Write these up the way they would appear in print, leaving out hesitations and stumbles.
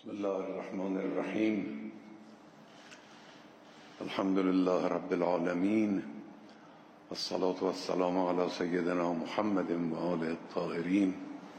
بسم الله الرحمن الرحیم. الحمد لله رب العالمین والصلاة والسلام على سیدنا محمد و آله الطاهرین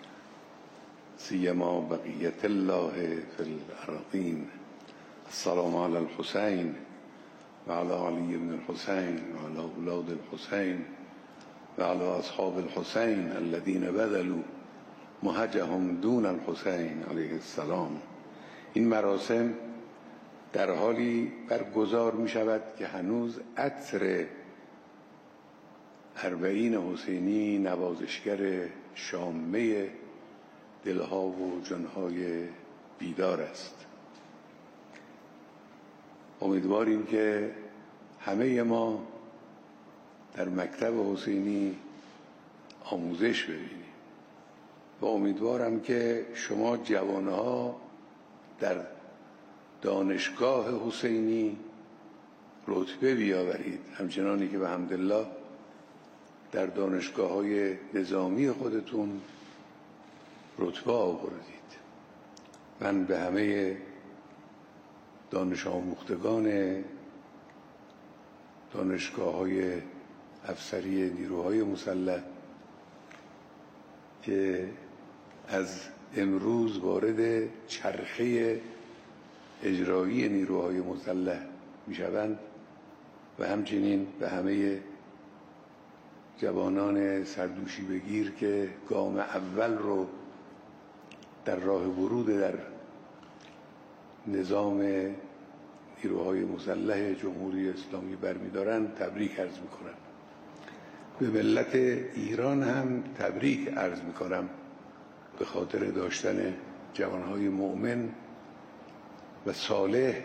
سیما بقیة الله فی الارضین. السلام علی الحسین و علی علی بن الحسین و علی اولاد الحسین و علی اصحاب الحسین الذین بذلوا مهجهم دون الحسین علیه السلام. این مراسم در حالی برگزار می شود که هنوز عطر اربعین حسینی نوازشگر شامه دلها و جانهای بیدار است. امیدواریم که همه ما در مکتب حسینی آموزش ببینیم و امیدوارم که شما جوانها در دانشگاه حسینی رتبه بیاورید، همچنانی که به حمدالله در دانشگاه‌های نظامی خودتون رتبه آوردید. من به همه دانش آموختگان دانشگاه‌های افسری نیروهای مسلح که از امروز وارد چرخه اجرایی نیروهای مسلح میشوند و همچنین به همه جوانان سردوشی بگیر که گام اول رو در راه ورود در نظام نیروهای مسلح جمهوری اسلامی برمیدارند تبریک عرض میکنم. به ملت ایران هم تبریک عرض میکنم به خاطر داشتن جوانهای مؤمن و صالح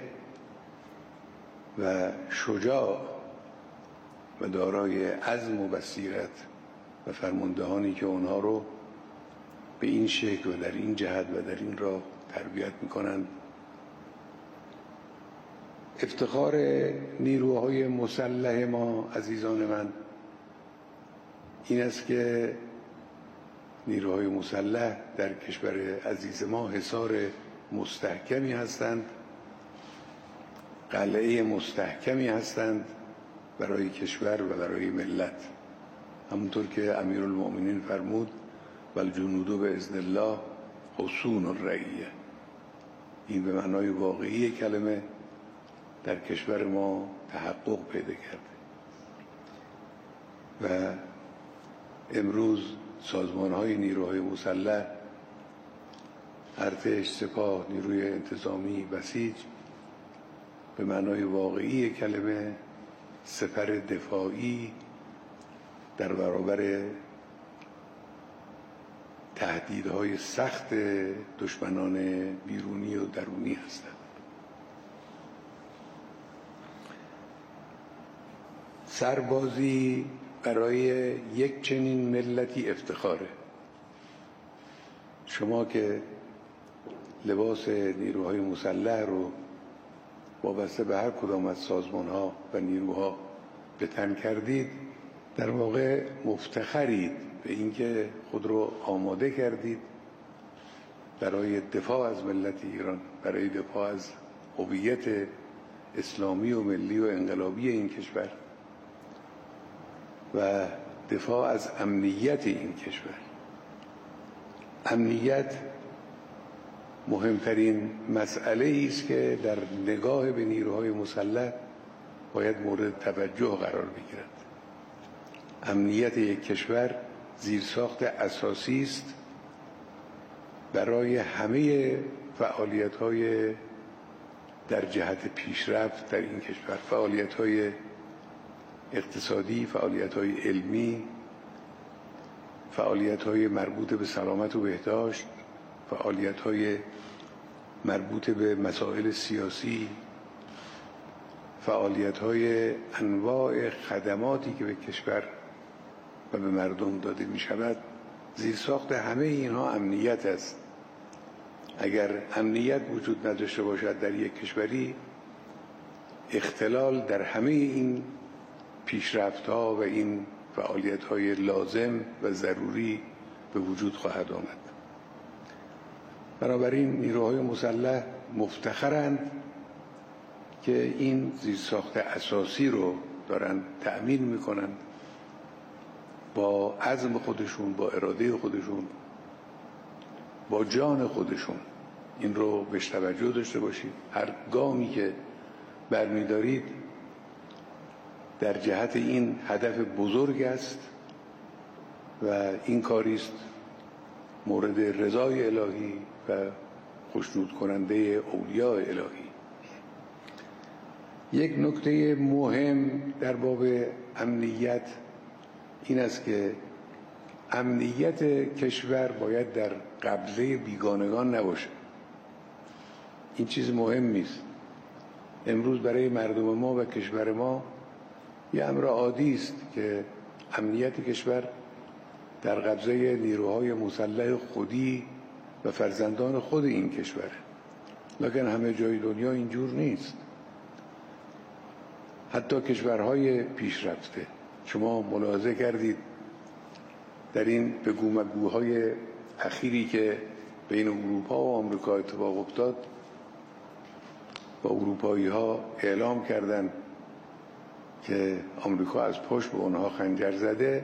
و شجاع و دارای عزم و بصیرت و فرماندهانی که اونها رو به این شکل و در این جهت و در این راه تربیت میکنند. افتخار نیروهای مسلح ما عزیزان من این است که نیروهای مسلح در کشور عزیز ما حصار مستحکمی هستند، قلعه مستحکمی هستند برای کشور و برای ملت. همونطور که امیرالمؤمنین فرمود والجنود باذن الله حصون الرعیه. این به معنای واقعی کلمه در کشور ما تحقق پیدا کرده و امروز سازمان‌های نیروهای مسلح، ارتش، سپاه، نیروی انتظامی، بسیج به معنای واقعی کلمه سپر دفاعی در برابر تهدیدهای سخت دشمنان بیرونی و درونی هستند. سربازی برای یک چنین ملتی افتخاره. شما که لباس نیروهای مسلح رو وابسته به هر کدام از سازمان‌ها و نیروها به تن کردید، در واقع مفتخرید به اینکه خود رو آماده کردید برای دفاع از ملت ایران، برای دفاع از هویت اسلامی و ملی و انقلابی این کشور و دفاع از امنیت این کشور. امنیت مهمترین مسئله است که در نگاه به نیروهای مسلح باید مورد توجه قرار بگیرد. امنیت یک کشور زیرساخت اساسی است برای همه فعالیت‌های در جهت پیشرفت در این کشور، فعالیت‌های اقتصادی، فعالیت‌های علمی، فعالیت‌های مربوط به سلامت و بهداشت، فعالیت‌های مربوط به مسائل سیاسی، فعالیت‌های انواع خدماتی که به کشور و به مردم داده می‌شود. زیرساخت همه اینها امنیت است. اگر امنیت وجود نداشته باشد در یک کشوری، اختلال در همه این پیشرفت‌ها و این فعالیت‌های لازم و ضروری به وجود خواهد آمد. بنابراین نیروهای مسلح مفتخرند که این زیرساخت اساسی رو دارن تأمین میکنن، با عزم خودشون، با اراده خودشون، با جان خودشون. این رو بهش توجه داشته باشید. هر گامی که برمیدارید در جهت این هدف بزرگ است و این کاریست مورد رضای الهی و خوشنود کننده اولیاء الهی. یک نکته مهم در باب امنیت این است که امنیت کشور باید در قبضه بیگانگان نباشه. این چیز مهمی است. امروز برای مردم ما و کشور ما یه امر عادی است که امنیت کشور در قبضه نیروهای مسلح خودی و فرزندان خود این کشور، لکن همه جای دنیا اینجور نیست. حتی کشورهای پیشرفته، شما ملاحظه کردید در این بگومگوهای اخیری که بین اروپا و آمریکا اتفاق افتاد، با اروپایی ها اعلام کردند که آمریکا از پشت به اونها خنجر زده.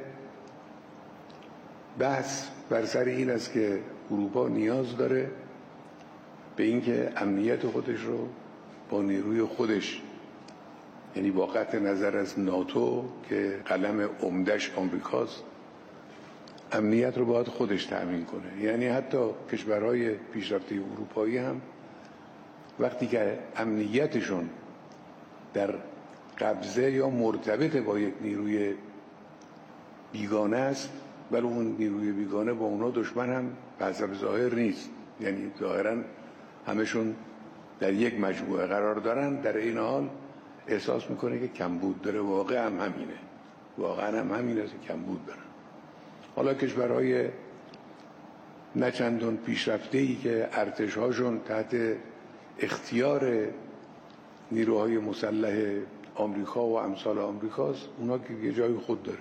بحث بر سر این است که اروپا نیاز داره به اینکه امنیت خودش رو با نیروی خودش، یعنی با قطع نظر از ناتو که قلم عمدش آمریکاست، امنیت رو باید خودش تأمین کنه. یعنی حتی کشورهای پیشرفته اروپایی هم وقتی که امنیتشون در قبضه یا مرتبط با یک نیروی بیگانه است، ولی اون نیروی بیگانه با اونا دشمن هم به حسب ظاهر نیست، یعنی ظاهرا همشون در یک مجموعه قرار دارن، در این حال احساس میکنه که کمبود داره. واقعا هم همینه، واقعا هم همینه که کمبود دارن. حالا کشورهای نچندان پیشرفته‌ای که ارتش‌هاشون تحت اختیار نیروهای مسلح آمریکا و امثال آمریکاست، اونا که یه جای خود داره.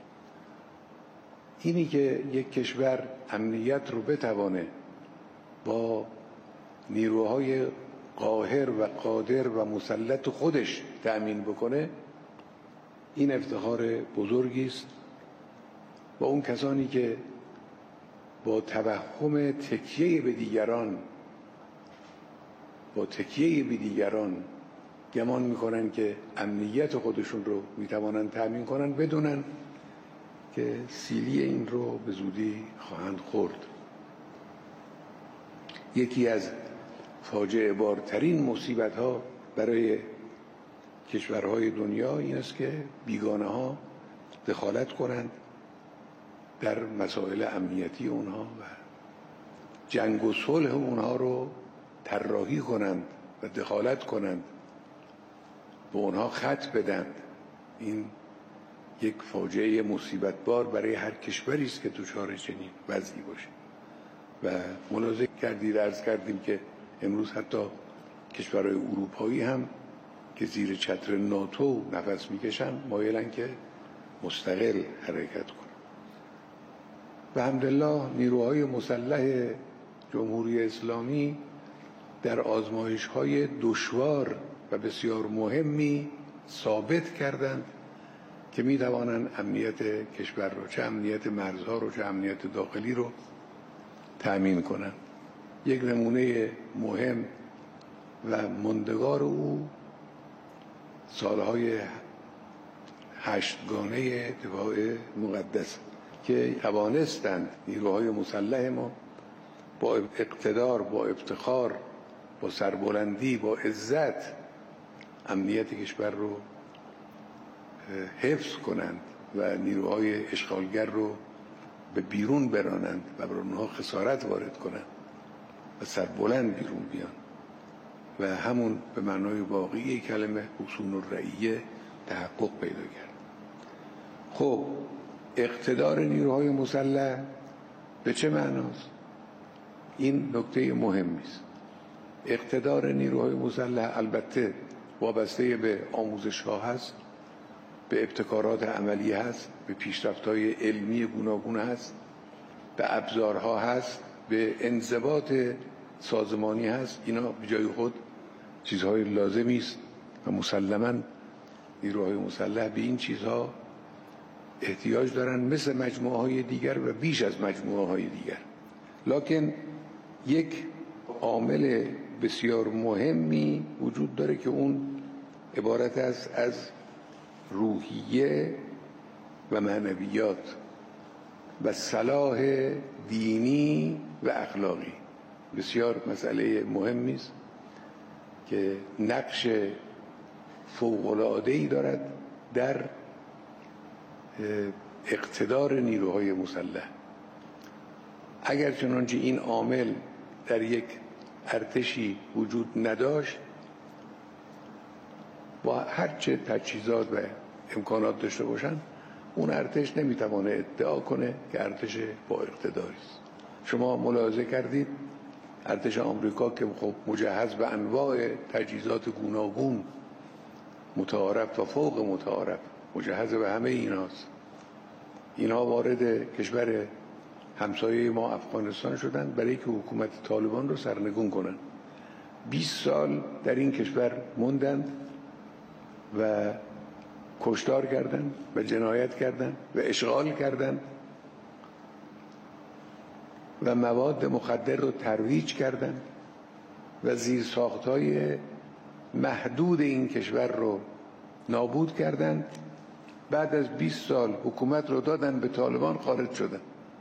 اینی که یک کشور امنیت رو بتوانه با نیروهای قاهر و قادر و مسلط خودش تأمین بکنه، این افتخار بزرگی است. و اون کسانی که با توهم تکیه به دیگران گمان میکنن که امنیت خودشون رو میتوانن تأمین کنن، بدونن که سیلی این رو به زودی خواهند خورد. یکی از فاجعه بارترین مصیبت ها برای کشورهای دنیا این است که بیگانه ها دخالت کنند در مسائل امنیتی اونها و جنگ و صلح اونها رو طراحی کنند و دخالت کنند، به اونها خط بدند. این یک فاجعه مصیبت بار برای هر کشوری است که دچار چنین وضعی باشه. و ملاحظه عرض کردیم که امروز حتی کشورهای اروپایی هم که زیر چتر ناتو نفس میکشن مایلن که مستقل حرکت کنن. و الحمدلله نیروهای مسلح جمهوری اسلامی در آزمایش‌های دشوار و بسیار مهمی ثابت کردند که می‌توانند امنیت کشور رو، چه امنیت مرزها رو چه امنیت داخلی رو تأمین کنند. یک نمونه مهم و ماندگار او سالهای هشتگانه دفاع مقدس که توانستند نیروهای مسلح ما با اقتدار، با افتخار، با سربلندی، با عزت امنیت کشور رو حفظ کنند و نیروهای اشغالگر رو به بیرون برانند و بر اونها خسارت وارد کنند و سربلند بیرون بیان و همون به معنای واقعی کلمه حصون الرعیه تحقق پیدا کرد. خب اقتدار نیروهای مسلح به چه معناست؟ این نکته مهمی است. اقتدار نیروهای مسلح البته وابسته به آموزش‌ها هست، به ابتکارات عملی هست، به پیشرفت‌های علمی گوناگون هست، به ابزارها هست، به انضباط سازمانی هست، اینا به جای خود چیزهای لازمی است و مسلماً نیروهای مسلح به این چیزها احتیاج دارن مثل مجموعه های دیگر و بیش از مجموعه های دیگر. لکن یک عامل بسیار مهمی وجود داره که اون عبارت است از روحیه و معنویات و صلاح دینی و اخلاقی. بسیار مسئله مهمی است که نقش فوق‌العاده‌ای دارد در اقتدار نیروهای مسلح. اگر چنانچه این عامل در یک ارتشی وجود نداشت، با هرچه تجهیزات و امکانات داشته باشند، اون ارتش نمیتوانه ادعا کنه که ارتش با اقتداری است. شما ملاحظه کردید ارتش آمریکا که خب مجهز به انواع تجهیزات گوناگون، متعارف و فوق متعارف، مجهز به همه ایناست، اینها وارد کشور همسایه ما افغانستان شدن برای که حکومت طالبان رو سرنگون کنن. 20 سال در این کشور موندند و کشتار کردند و جنایت کردند و اشغال کردند و مواد مخدر رو ترویج کردند و زیرساخت‌های محدود این کشور رو نابود کردند. بعد از 20 سال حکومت رو دادن به طالبان، خارج شدن.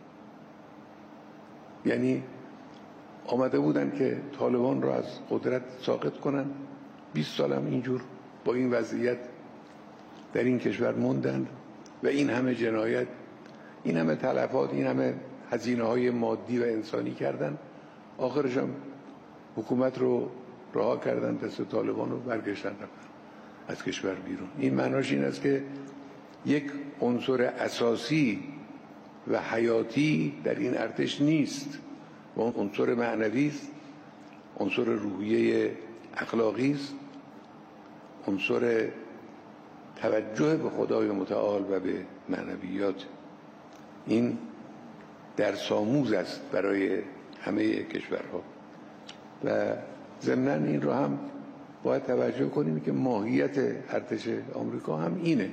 یعنی آمده بودن که طالبان رو از قدرت ساقط کنن، 20 سال هم اینجور با این وضعیت در این کشور موندن و این همه جنایت، این همه تلفات، این همه هزینه‌های مادی و انسانی کردن. آخرش هم حکومت رو رها کردن، دست طالبان رو برگشتن رفتن از کشور بیرون. این معناش این است که یک عنصر اساسی و حیاتی در این ارتش نیست و اون عنصر معنوی است، عنصر روحیه اخلاقی است، عنصر توجه به خدای متعال و به معنویات. این درس آموز است برای همه کشورها و ضمناً این رو هم باید توجه کنیم که ماهیت ارتش آمریکا هم اینه.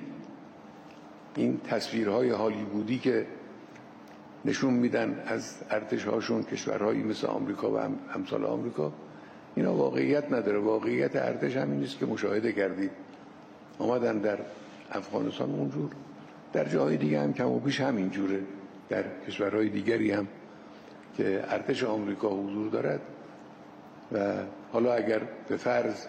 این تصویرهای هالیوودی که نشون میدن از ارتش‌هاشون، کشورهایی مثل آمریکا و امثال آمریکا، اینا واقعیت نداره. واقعیت ارتش همین نیست که مشاهده کردید. آمدن در افغانستان اونجور، در جاهای دیگه هم کم و بیش همین جوره، در کشورهای دیگری هم که ارتش آمریکا حضور دارد. و حالا اگر به فرض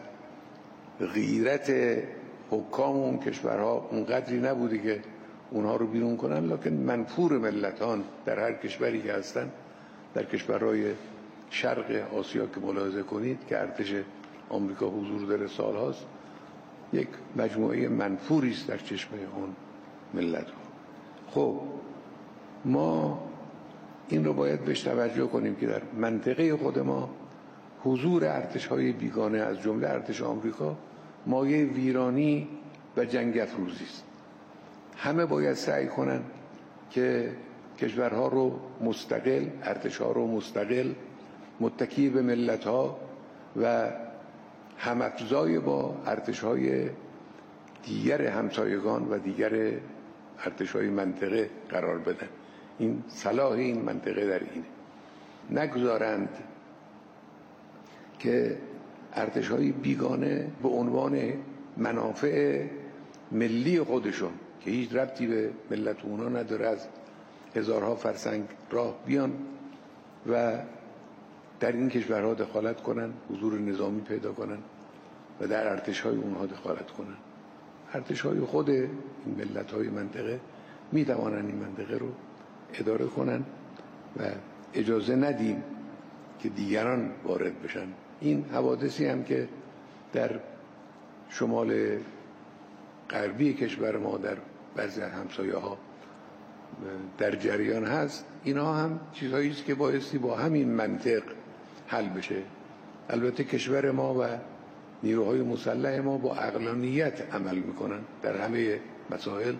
غیرت حکام اون کشورها اونقدری نبوده که اونها رو بیرون کنن، لکن منفور ملتان در هر کشوری که هستن، در کشورهای شرق آسیا که ملاحظه کنید که ارتش آمریکا حضور داره سالهاست، یک مجموعه منفوری است در چشم اون ملت ها. خب ما این رو باید بهش توجه کنیم که در منطقه خود ما حضور ارتش‌های بیگانه از جمله ارتش آمریکا مایه ویرانی و جنگ افروزی است. همه باید سعی کنن که کشورها رو مستقل، ارتش‌ها رو مستقل، متکی به ملت‌ها و هم‌افزای با ارتش‌های دیگر همسایگان و دیگر ارتش‌های منطقه قرار بدن. این صلاح این منطقه در اینه. نگذارند که ارتش‌های بیگانه به عنوان منافع ملی خودشون که هیچ ربطی به ملت اونا نداره، از هزارها فرسنگ راه بیان و در این کشورها دخالت کنن، حضور نظامی پیدا کنن و در ارتش‌های اونها دخالت کنن. ارتش‌های خود این ملت‌های منطقه می‌توانند این منطقه رو اداره کنن و اجازه ندیم که دیگران وارد بشن. این حوادثی هم که در شمال غربی کشور ما در بعضی همسایه‌ها در جریان هست، اینها هم چیزهایی است که بایستی با همین منطق حل بشه. البته کشور ما و نیروهای مسلح ما با عقلانیت عمل میکنن در همه مسائل.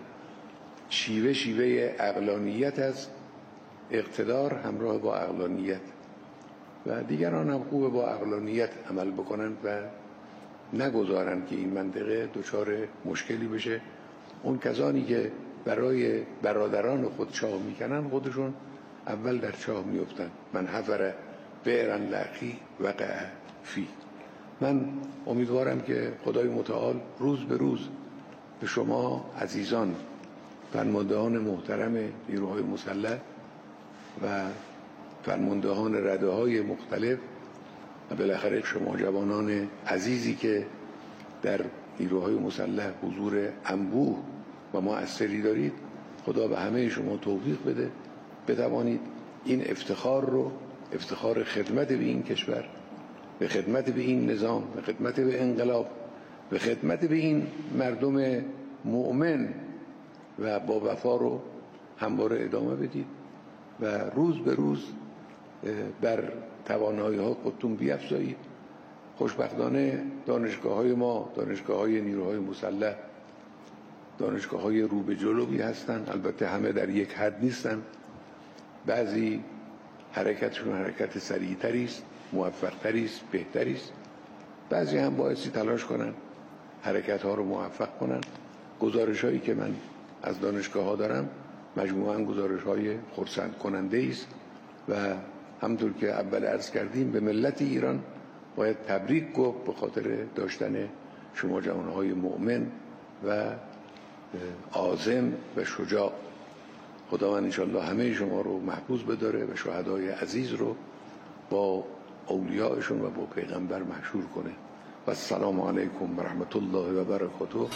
شیوه عقلانیت است، اقتدار همراه با عقلانیت و دیگران هم خوبه با عقلانیت عمل بکنن و نگذارن که این منطقه دچار مشکلی بشه. اون کسانی که برای برادران خود چاه میکنن خودشون اول در چاه میفتن. من حفر بئرا لاخی وقع فی. من امیدوارم که خدای متعال روز به روز به شما عزیزان، فرماندهان محترم نیروهای مسلح و فرماندهان رده‌های مختلف و بالاخره شما جوانان عزیزی که در نیروهای مسلح حضور انبوه و مؤثری دارید، خدا به همه شما توفیق بده بتوانید این افتخار رو، افتخار خدمت به این کشور، به خدمت به این نظام، به خدمت به انقلاب، به خدمت به این مردم مؤمن و با وفا رو همواره ادامه بدید و روز به روز بر توانایی‌ها خودتون بیفزایید. خوشبختانه دانشگاه‌های ما، دانشگاه‌های نیروهای مسلح، دانشگاه‌های رو به جلوی هستن. البته همه در یک حد نیستن. بعضی حرکتشون حرکت سریع‌تری است، موفق‌تری است، بهتری است. بعضی هم بایستی تلاش کنن حرکت‌ها رو موفق کنن. گزارش‌هایی که من از دانشگاه‌ها دارم مجموعاً گزارش‌های خرسند کننده است و همونطور که اول عرض کردیم به ملت ایران باید تبریک گفت به خاطر داشتن شما جوانهای مؤمن و عازم و شجاع. خداوند انشاءالله همه شما رو محفوظ بداره و شهدای عزیز رو با اولیاءشون و با پیغمبر محشور کنه. و السلام علیکم و رحمت الله و برکاته.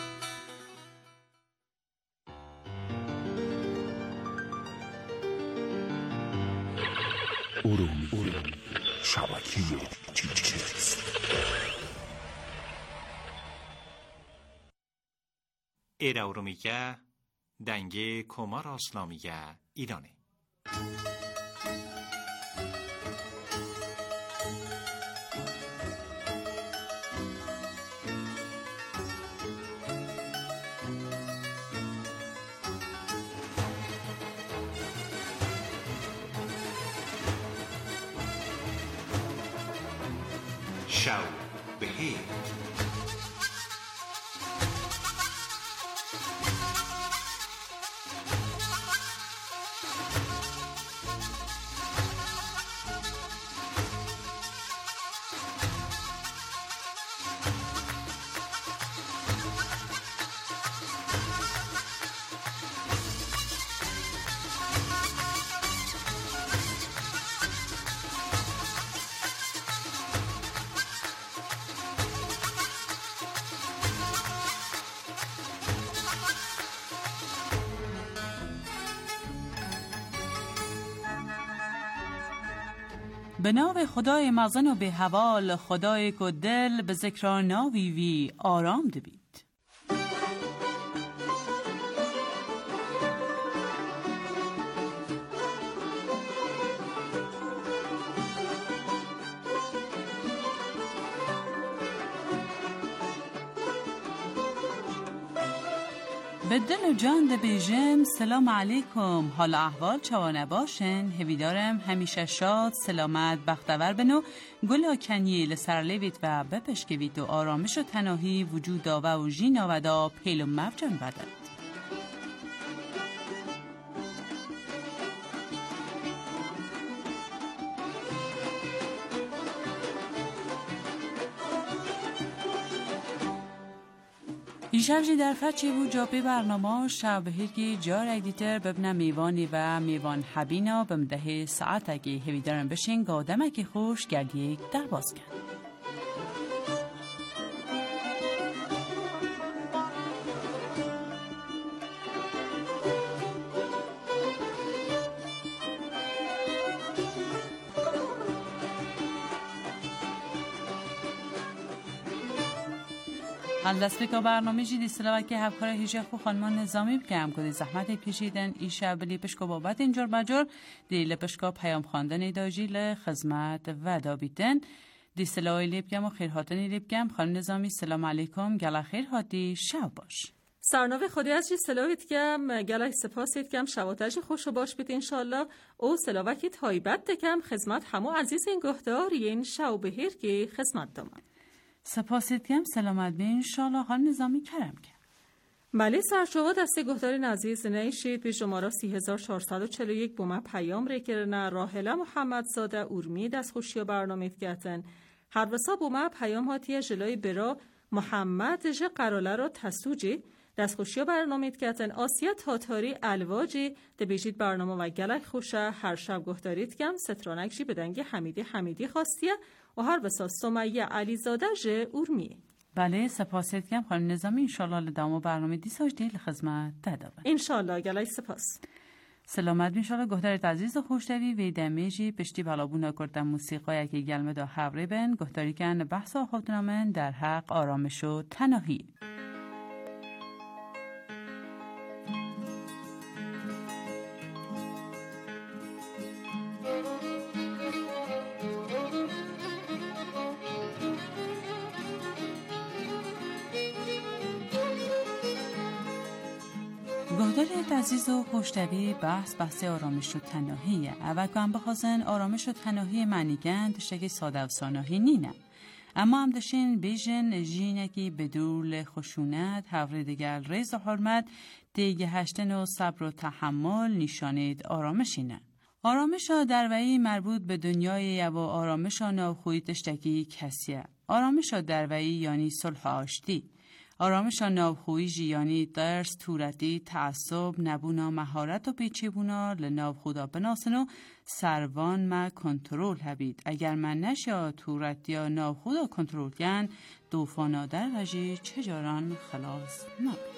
ارومیه شبکه تیچکس. ایرا ارومیه دنگه کمار اسلامیه ایرانه. شو بخیر. به نام خدای مزن و به حوال، خدای که دل به ذکر ناوی وی آرام دبید. به دل و جان ده بیجم سلام علیکم. حال احوال چوانه باشن. هویدارم همیشه شاد، سلامت، بختور بنو، گلا کنی لسرلیویت و بپشکویت و آرامش و تناهی وجود داوه و جینا و دا پیل و مفجان بدد. ایشب در فچی بود جابه برنامه شب هرگی جار ایدیتر ببنه میوانی و میوان حبینا بمده ساعت اگه هوی دارن بشین گادم که خوش گردیک در باز کن. از دست که برنامه جدی سلامت که همکار هیچ خو خانمان نظامی بکم کدی زحمت کشیدن ایشب لیپشکو بابت اینجور مجور دی لیپشکو پیام خواندن داجیل خدمت و دابیدن دی سلای لیپکم و خیرهاتنی لیپکم. خانم نظامی سلام علیکم، گلا خیر هاتی شب باش. سرنوه خودی از چی سلاویت کم گلای سپاسیت کم شواتج خوش باش بیت انشالله او سلاوکی تایبت دکم خدمت همو عزیز این گهداری این شو بهیر که خدمت دامن. سپاسیت کم سلامت بین انشالله حال نظامی کرم کم. بله سرشوا دسته گهداری عزیز نیشید به شماره 3441 بومه پیام ریکرنه راهله محمدزاده اورمی دست خوشی برنامه گتن هر وسا بومه پیام هاتیه جلوی برا محمد جه قراله را تسوجی دست خوشی برنامه گتن آسیا تاتاری الواجی ده بیجید برنامه و گلک خوشه هر شب گهداریت کم سترانک جی بدنگ حمیدی خواستیه و هر وسا سمیه علیزاده جه اورمی. بله سپاسیت کم خانم نظامی انشالله لدامو برنامه دیساج دیل خدمت دادابه انشالله گلای سپاس سلامت انشالله گهدارت عزیز و خوشتوی وی دمیجی پشتی بلابون کردن موسیقای که گلمه دا حوری بن گهداری کن بحث و خوبتنامن در حق آرامش و تناهی. گهدارت عزیز و خوشتوی بحث آرامش و تناهیه. اول که هم بخوازن آرامش و تناهی معنیگن تشتگی ساده و ساناهی نینه. اما هم داشتین بیجن جینکی بدول خشونت هفره دیگر ریز و حرمت دیگه هشتن و صبر و تحمل نشانید آرامشینه. آرامش ها در وی مربوط به دنیای و آرامش ها ناوخوی تشتگی کسیه. آرامش ها در وی یعنی صلح آشتی. آرامش ناوخویی یعنی درس، تورتی، تعصب، نبونا مهارت و پیچیبونا لناوخودا بناسنو سروان ما کنترول هبید. اگر من نشیا تورتی یا ناوخودا کنترول کن دوفانا در وجه چجاران خلاص نبید.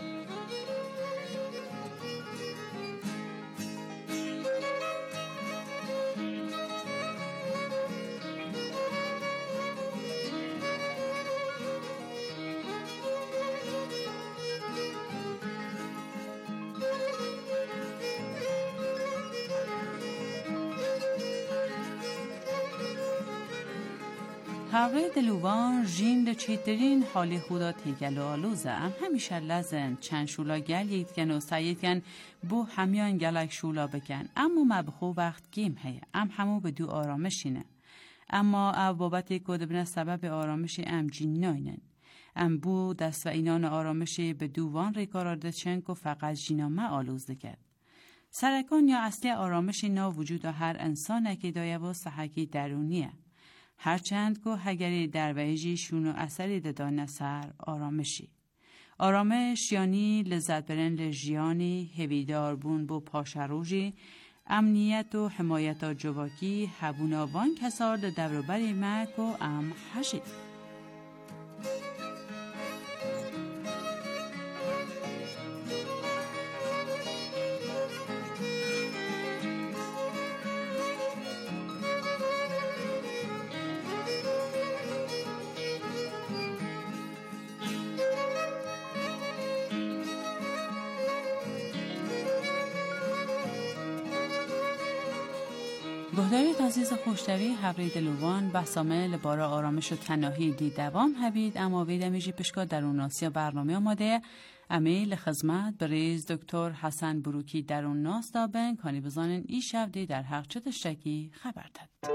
هوای دلوان جین ده چیترین حالی خدا تیگل و آلوزه ام همیشه لزن چند شولا گل ییدکن و سعیدکن بو همیان گلک شولا بکن اما مبخو وقت گیم هیه ام همو به دو آرامشینه اما او بابتی که دبنه سبب آرامشی ام جین ناینن ام بو دست و اینان آرامشی به دووان ریکارارده چنک و فقط جینا ما آلوز دکد سرکان یا اصلی آرامشی نا وجود هر انسان که دایه و صحکی درونیه هرچند که هگری در ویجی شونو اثری دادن سر آرامشی. آرامش یعنی لذت برن لجیانی هویدار بون بو پاشروجی امنیت و حمایت جواکی هبوناوان کسار دبروبری مک و ام حشید. گهدارت عزیز خوشتوی حبری دلوان بحثامه لبارا آرامش و تناهی دی دوام هبید اما ویدمیجی پشکا درون آسیا برنامه آماده امیل خدمت بریز دکتر حسن بروکی درون ناس دابن کانی بزانن ای شب دی در حق چه تشتکی خبر داد.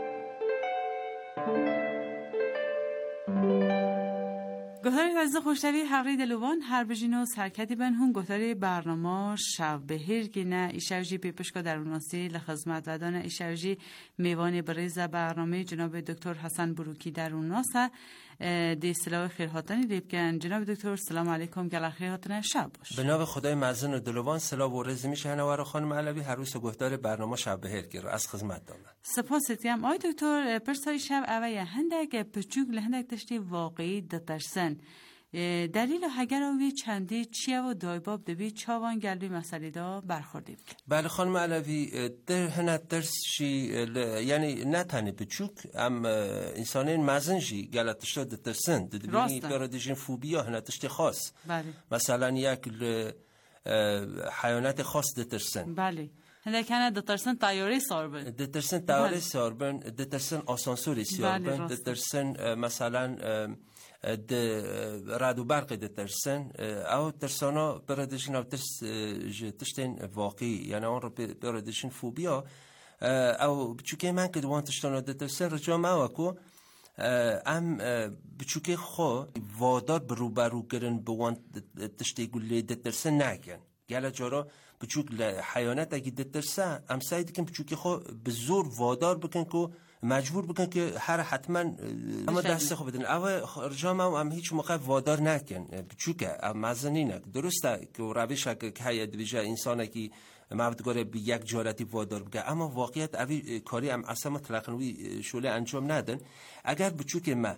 گهداری عزیز خوشتوی حبری دلوان هر بجینو سرکتی بن هون گهداری برنامه شب بهیر گینه ایشوجی پیپشکا دروناسی لخدمت ودانه ایشوجی میوان بریز برنامه جناب دکتر حسن بروکی دروناسه دی سلاو خیرهاتنی دیبکن جناب دکتر سلام علیکم گل خیرهاتنه شب باش به نام خدای مزن و دلوان سلام و رزی میشه هنوار خانم علوی هر روز گهدار برنامه شب بهیر گیر از خدمت دامن سپاسیتیم آی دکتر پرسای شب اوی هندک پچوک لهندک تشتی واقعی دترسن دلیل هگر اوی چندی چیه و دایباب دوی چاوان گلوی مسئله دا برخوردیم بله خانم علوی در هنت درشی یعنی نه تنی بچوک ام انسانین مزنجی گلتش دا دترسن دبینی دارادیجین فوبیا هنتشتی خاص بله مثلا یک حیوانات خاص دترسن بله هنده کنه دترسن تایاری ساربن دترسن تایاری ساربن دترسن آسانسوری ساربن دترسن مثلا رادو برق دترسن او ترسانا بردشن او تشتن واقعی یعنی آن رو بردشن فوبیا او بچوکه من که دوان تشتانا دترسن رجا مواکو ام بچوکه خو وادار بروبرو گرن بوان تشتی گلی دترسن نکن گله جارا بچوک حیانت اگه دترسن ام سعی دیکن بچوکه خو به زور وادار بکن که مجبور بکن که هر حتما اما دست خوب بدن او رجام هم هیچ موقع وادار نکن بچوکه مزنینه درسته که روش که هیئت ویژه انسانه که مبدگاره به یک جالتی وادار بگه اما واقعیت اوی کاری هم اصلا مطلقاً شوله انجام ندن اگر بچوکه ما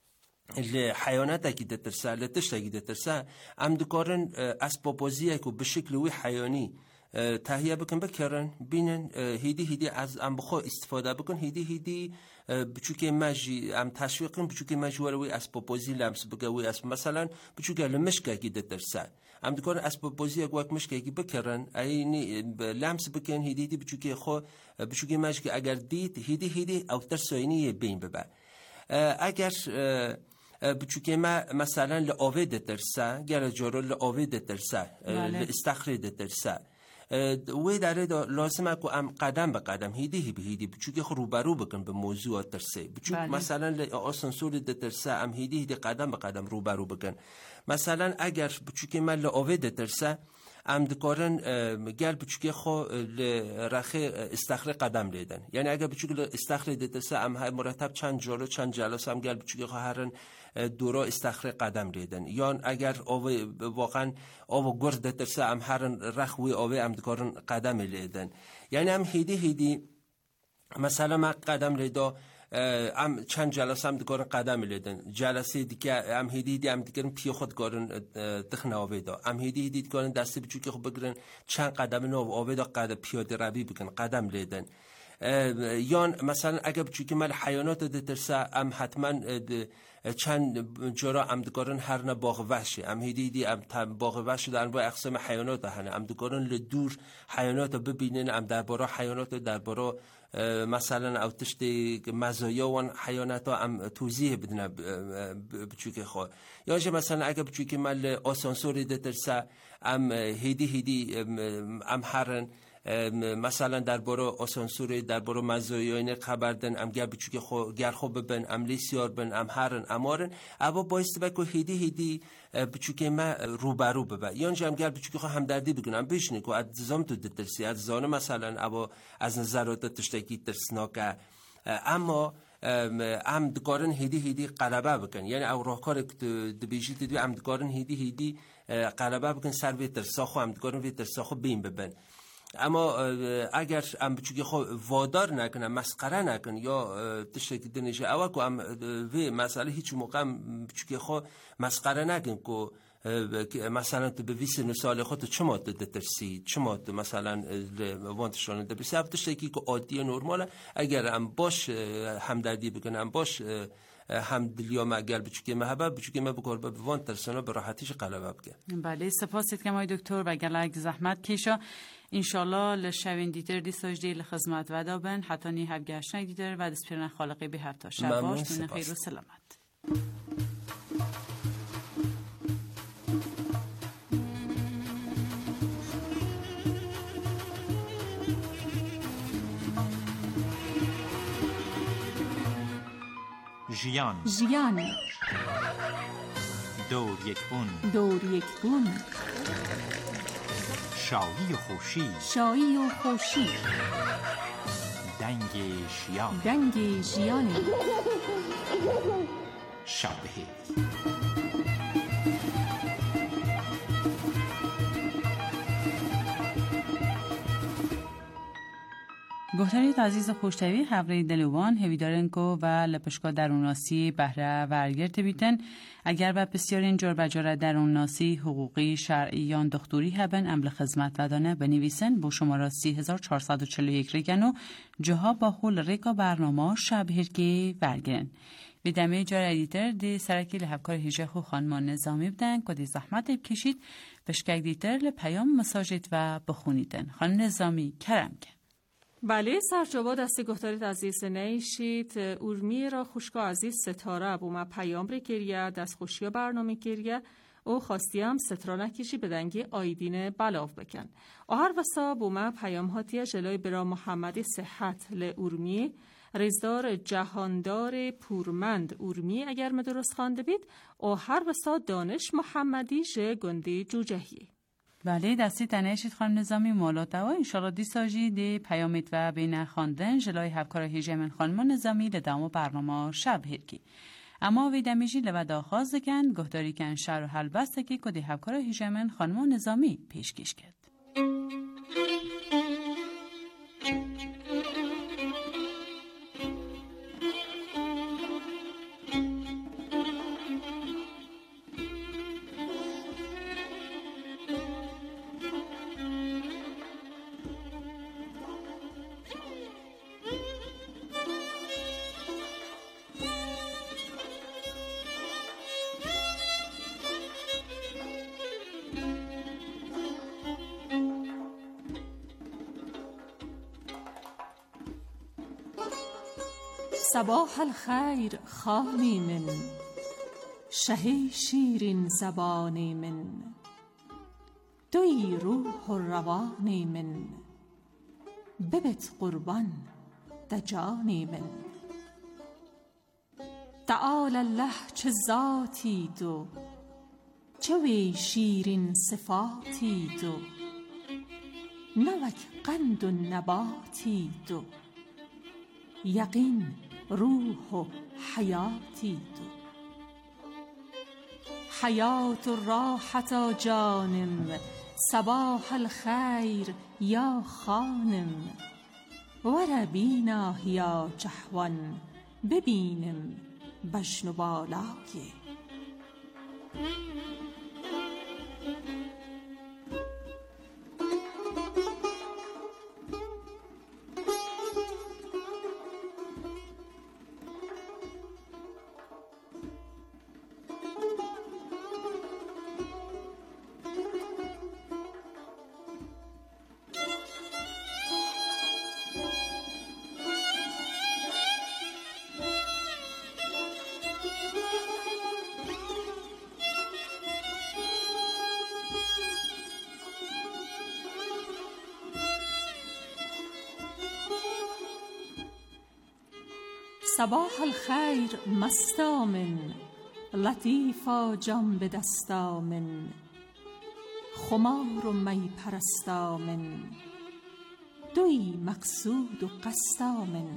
حیوانات اکی دترسه لتشت اکی دترسه ام دکارن اسباب بازی اکو به شکل وی حیوانی تهیه بکن بکرن بینن هیدی از ام بخوا استفاده بکن هیدی بچوکه مجی ام تشویق کن بچوکه مجوار وی اسباب بازی لمس بگه وی اسب مثلا بچوکه لمشک اکی دترسه ام دکارن اسباب بازی اکو اک مشک اکی بکرن اینی لمس بکن هیدی بچوکه خو بچوکه مجی که اگر دید هیدی او ترساینی بین ببر اگر بچوکه ما مثلا لآوه دترسه گره جارو لآوه دترسه لاستخری دترسه وی داره لازمه که ام قدم به قدم هیدی بچوکه خو روبرو بکن به موضوع ترسه بچوک مثلا آسانسور دترسه ام هیدی قدم به قدم روبرو بکن مثلا اگر بچوکه ما لآوه دترسه ام دکارن گل بچوکه خو رخه استخر قدم لیدن یعنی اگر بچوکه استخر دترسه ام های مرتب چند جالو چند جلس هم گل بچوکه خو هرن دورا استخر قدم لیدن یا اگر واقعا آو گرد دترسه ام هرن رخوی آوه ام دکارن قدم لیدن یعنی ام هیدی مثلا ما قدم لیدا ام چند جلسه هم دکارن قدم لیدن جلسه دیگه ام هیدی هم دیگرن پی خود گارن دخن آوه دا ام هیدی دیگرن دسته بچوکه خود بگرن چند قدم نو آوه دا قدم پیاده روی بکن قدم لیدن یا مثلا اگر بچوکه مال حیوانات دترسه ام حتما چند جورا ام دکارن هر نه باغ وحشی ام هیدی ام باغ وحش در انواع اقسام حیوانات هنه ام دکارن لدور حیوانات ببینن ام درباره حیوانات درباره مثلا او تشتی مزایا و حیوانات ام توضیح بدن بچوکه خو یا مثلا اگر بچوکه مال آسانسور دترسه ام هیدی ام هرن مثلا درباره آسانسور درباره مزایای خبر دن ام گر بچوکه خو گر خو ببن ام لیسیار بن ام هرن امارن اوا باعث بکو هیدی بچوکه ما روبرو ببر یا ام گر بچوکه خو همدردی بکنم بشنی کو اتزام تو دترسی از زانه مثلا اوا از نظرات تشتکی ترسناک اما ام دکارن هیدی قلبه بکن یعنی او راهکار دبیجی تدوی ام دکارن هیدی قلبه بکن سر وی ترساخو ام دکارن وی ترساخو بین ببن اما اگر ام بچوکه خو وادار نکنه مسخره نکن یا تشکی دنیشه اول که ام وی مسئله هیچ موقع بچوکه خو مسخره نکن که مثلا تو به 29 سال خود چه ماده دترسی چه ماده مثلا وانتشان دبیسی اب تشکی که عادی نرماله اگر ام باش همدردی بکنم باش هم دلیا مگر بچوکه محبت بچوکه ما بکار به وان ترسنا به راحتیش غلبه بکن. بله سپاسید که مای دکتر و گلک زحمت کشا انشالله لشوین دیتر دی ساجدی لخدمت ودا بن حتی نی هف گشنگ دیتر و دسپیرن خالقی به هفته شب باش من خیر و سلامت. ژیان دور یک بون شایی و خوشی دنگ ژیان شب بخیر. گفتاریت عزیز خوشتوی حوری دلوان هویدارنکو و لپشکا دروناسی بهره ورگرت بیتن اگر و بسیار اینجور بجاره دروناسی حقوقی شرعی یا دکتوری هبن امل خدمت ودانه بنویسن با شماره 3441 رگن و جاها با خول ریکا برنامه شب هرگی ورگرن به دمه جار ادیتر دی سرکی لحبکار هیجه خو خانمان نظامی بدن که دی زحمت بکشید بشکک دیتر لپیام مساجد و بخونیدن خانم نظامی کرم کن. بله سرجواب دستی گفتارید عزیز نیشید اورمی را خوشگاه عزیز ستاره بوما پیام ری کریه دست خوشی و برنامه کریه او خواستیم سترانکیشی بدنگی آیدین بلاو بکن هر وسا بوما پیام هاتیه جلوی برا محمد صحت ل اورمی رزدار جهاندار پورمند اورمی اگر من درست خوانده بید او هر وسا دانش محمدی ژ گندی جوجهی. بله دستی تنهشید خانم نظامی مالات و انشالله دی ساجی دی پیامید و بین خواندن جلوی هفکار هیجمن خانم نظامی لدامو برنامه شب هرکی اما وی دمیجی لودا خواست کن گهداری کن شهر و حل بسته که کدی هفکار هیجمن خانم نظامی پیشکش کرد. صباح الخیر خانی من شهی شیرین زبانی من دوی روح و روانی من ببت قربان دجانی من تعال الله چه ذاتی دو چه وی شیرین صفاتی دو نوک قند و نباتی دو یقین روح و حیاتی دو حیات و راحت جانم صباح الخیر یا خانم وربینا یا جهوان ببینم بشن بالای صباح الخیر مستامن لطیفا جام به دستامن خمار و می پرستامن دوی مقصود و قصدامن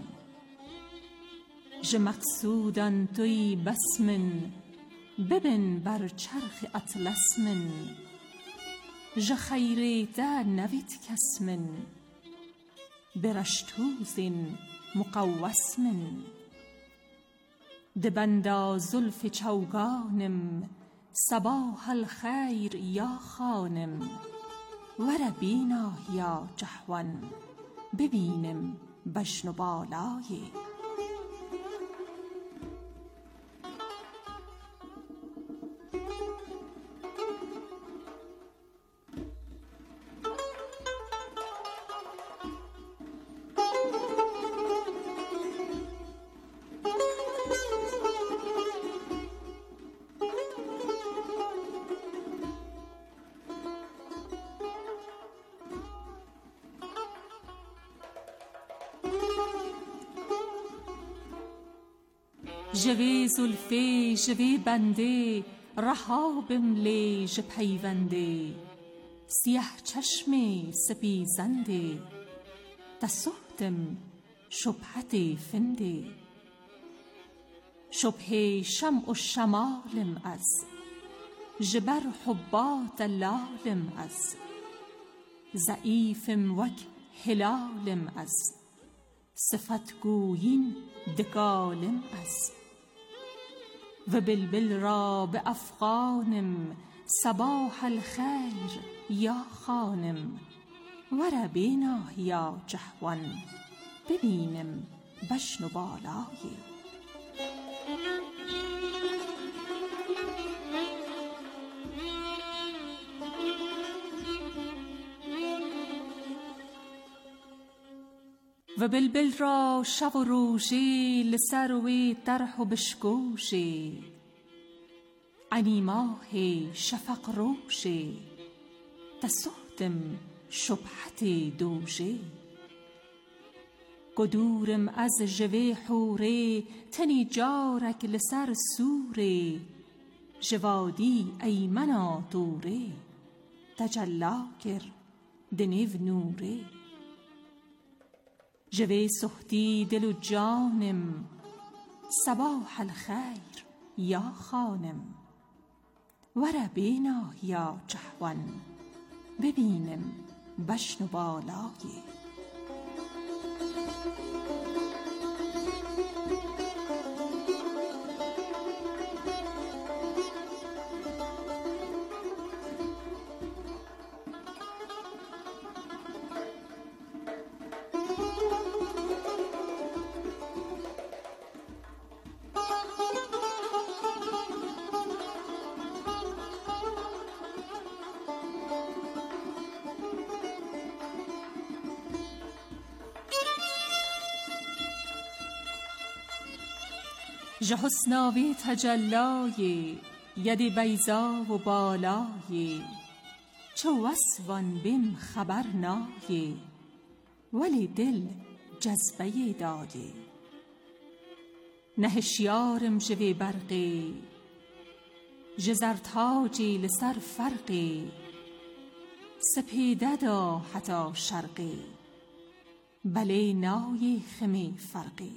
ژ مقصودن توی بسمن ببن بر چرخ اطلسمن ژ خیر ده نوید کسمن برشتوزن مقوسمن دبندا زلف چوگانم صباح الخیر یا خانم وربینا یا جهوان ببینم بشن و بالای جوی زلفی جوی بنده رها بملی ژ پیونده سیه چشمی سپیزنده تسهتم شبهت فنده شبه شمع و شمالم از جبر حبات لالم از ضعیفم وک هلالم از صفت گویین دگالم از و بلبل را به افغانم صباح الخیر یا خانم وربینا یا جهوان ببینم بشن و بالای و بلبل را شب و روژه لسر و طرح و بشکوشه عنی ماه شفق روشه تسهتم شبحت دوژه گدورم از جوه حوره تنی جارک لسر سوره جوادی ایمنا دوره تجلا کر دنیو نوره جوه سختی دل و جانم صباح الخیر یا خانم ورا بینا یا جهوان ببینم بشن و بالای ژ حسناوی تجلای ید بیضا و بالای چو وصفان بیم خبر نای ولی دل جذبه دای نه هشیارم جوی برقی ژ زرتاجی لسر فرقی سپیده دا حتی شرقی بله نای خمی فرقی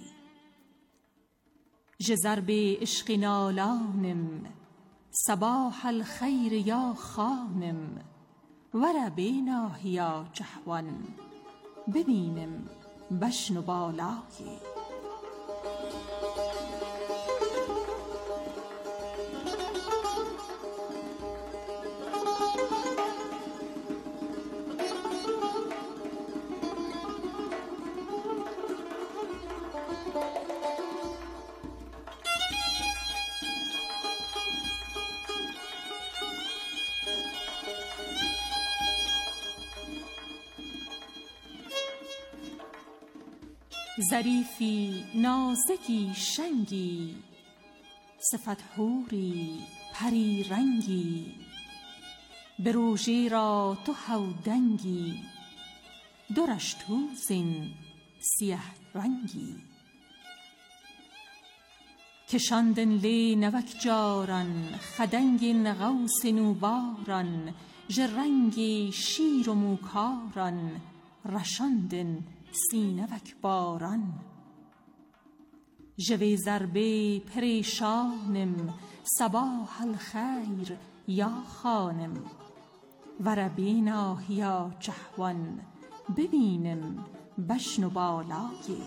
ژ ضرب عشق نالانم صباح الخیر یا خانم ورا بینا یا جهوان ببینم بشن و بالای ظریفی نازکی شنگی صفت حوری پری رنگی به روژه را تو هودنگی درش توزین سیه رنگی کشاندن لی نوک جاران خدنگ غوث نوباران ژ رنگی شیر و موکاران رشاندن سینوک باران ژوی ضربه پریشانم صباح الخیر یا خانم ورا بینا یا جهوان ببینم بشن و بالای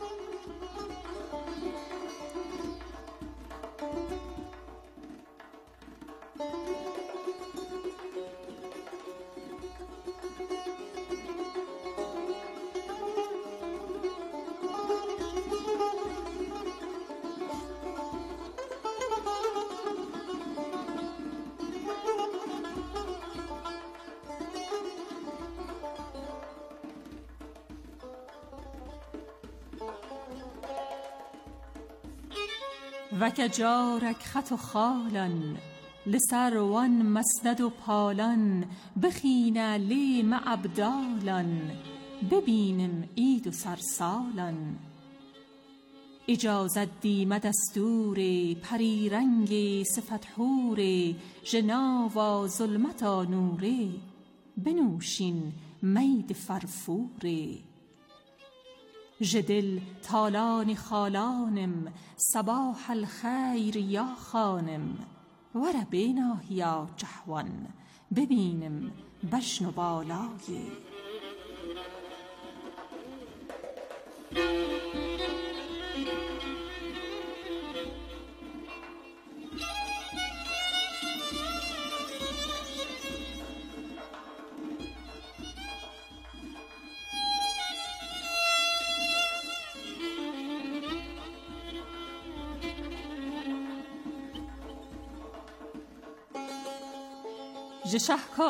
وک جارک خط و خالان لسر وان مسند و پالان بخینه لی مع ابدالان ببینم عید و سرسالان اجازت دیمه دستور پری رنگ صفت حور ژ ناوا ظلمتا نوره بنوشین مید فرفوره ژ دل تالان خالانم صباح الخیر یا خانم ورا بینا یا جهوان ببینم بشن و بالای ژ